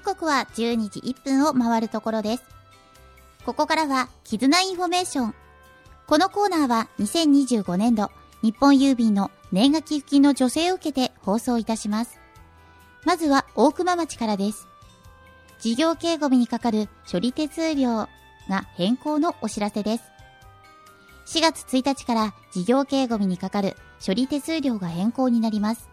刻は12時1分を回るところです。ここからは絆インフォメーション。このコーナーは2025年度日本郵便の年賀寄付金の助成を受けて放送いたします。まずは大熊町からです。事業系ゴミにかかる処理手数料が変更のお知らせです。4月1日から事業系ゴミにかかる処理手数料が変更になります。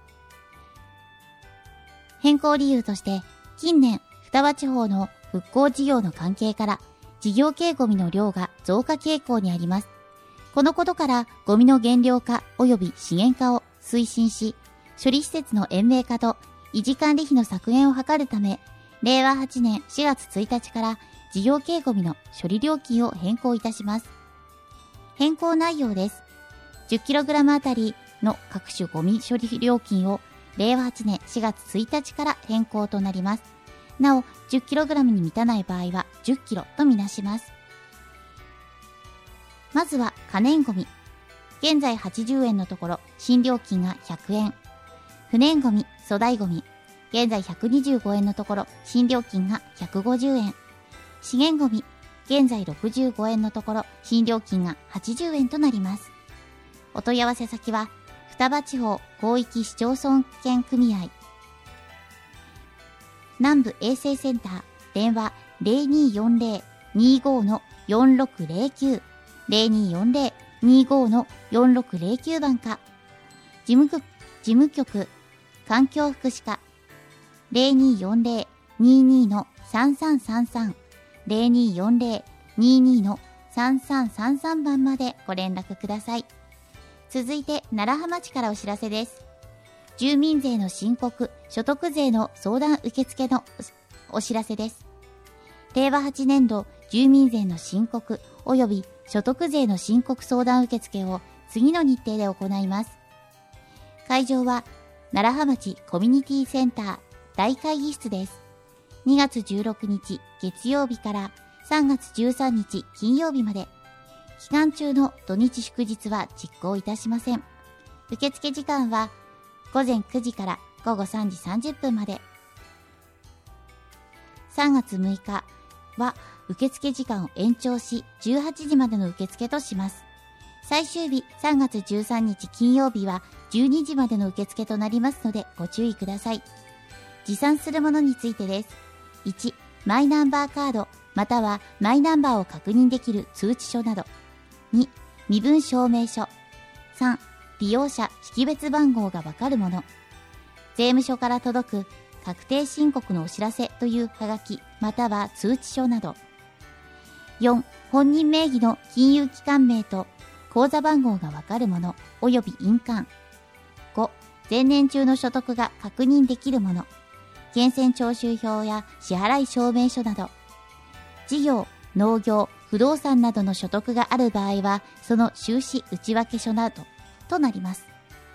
変更理由として、近年双葉地方の復興事業の関係から事業系ゴミの量が増加傾向にあります。このことからゴミの減量化及び資源化を推進し、処理施設の延命化と維持管理費の削減を図るため、令和8年4月1日から事業系ゴミの処理料金を変更いたします。変更内容です。10kg あたりの各種ゴミ処理料金を令和8年4月1日から変更となります。なお、10kg に満たない場合は 10kg とみなします。まずは可燃ゴミ。現在80円のところ、新料金が100円。不燃ゴミ、粗大ゴミ。現在125円のところ、新料金が150円。資源ゴミ。現在65円のところ、新料金が80円となります。お問い合わせ先は、双葉地方広域市町村圏組合。南部衛生センター、電話 0240-25-4609、0240-25-4609 番か、事務局、環境福祉課、0240-22-3333、0240-22-3333 番までご連絡ください。続いて、楢葉町からお知らせです。住民税の申告、所得税の相談受付のお知らせです。令和8年度住民税の申告及び所得税の申告相談受付を次の日程で行います。会場は楢葉町コミュニティセンター大会議室です。2月16日月曜日から3月13日金曜日まで。期間中の土日祝日は実行いたしません。受付時間は午前9時から午後3時30分まで。3月6日は受付時間を延長し18時までの受付とします。最終日3月13日金曜日は12時までの受付となりますのでご注意ください。持参するものについてです。1、マイナンバーカードまたはマイナンバーを確認できる通知書など。2、身分証明書。3、利用者識別番号がわかるもの。税務署から届く確定申告のお知らせというはがきまたは通知書など。4、本人名義の金融機関名と口座番号がわかるものおよび印鑑。5、前年中の所得が確認できるもの。源泉徴収票や支払い証明書など。事業、農業、不動産などの所得がある場合は、その収支内訳書などとなります。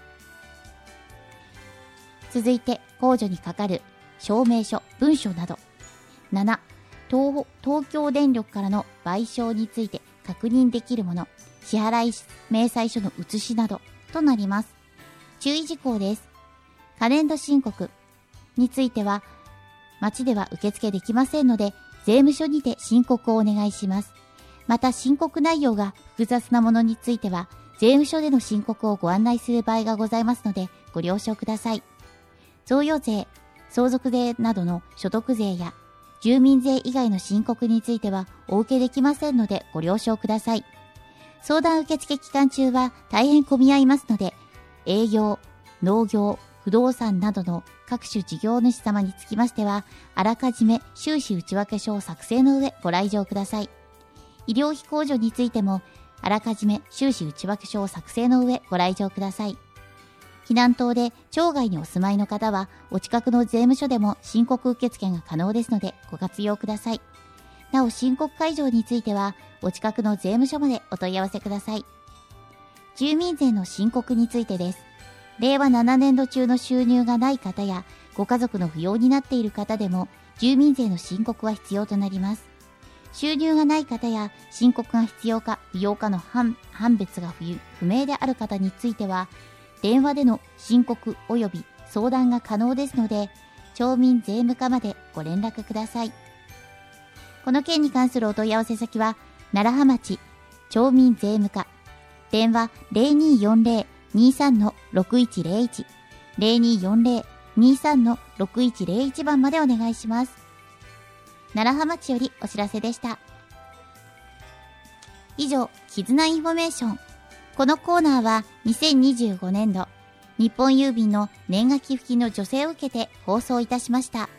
続いて、控除にかかる証明書、文書など。7、東京電力からの賠償について確認できるもの、支払い明細書の写しなどとなります。注意事項です。可年度申告については、町では受付できませんので、税務署にて申告をお願いします。また申告内容が複雑なものについては、税務署での申告をご案内する場合がございますので、ご了承ください。贈与税、相続税などの所得税や、住民税以外の申告については、お受けできませんので、ご了承ください。相談受付期間中は大変混み合いますので、営業、農業、不動産などの各種事業主様につきましては、あらかじめ収支内訳書を作成の上ご来場ください。医療費控除についても、あらかじめ収支内訳書を作成の上ご来場ください。避難等で町外にお住まいの方は、お近くの税務署でも申告受付が可能ですのでご活用ください。なお、申告会場については、お近くの税務署までお問い合わせください。住民税の申告についてです。令和7年度中の収入がない方や、ご家族の扶養になっている方でも、住民税の申告は必要となります。収入がない方や、申告が必要か不要かの判別が不明である方については、電話での申告及び相談が可能ですので、 町民税務課までご連絡ください。この件に関するお問い合わせ先は、楢葉町町民税務課、電話 0240-23-6101、0240-23-6101 番までお願いします。楢葉町よりお知らせでした。以上、絆インフォメーション。このコーナーは2025年度、日本郵便の年賀寄付金の助成を受けて放送いたしました。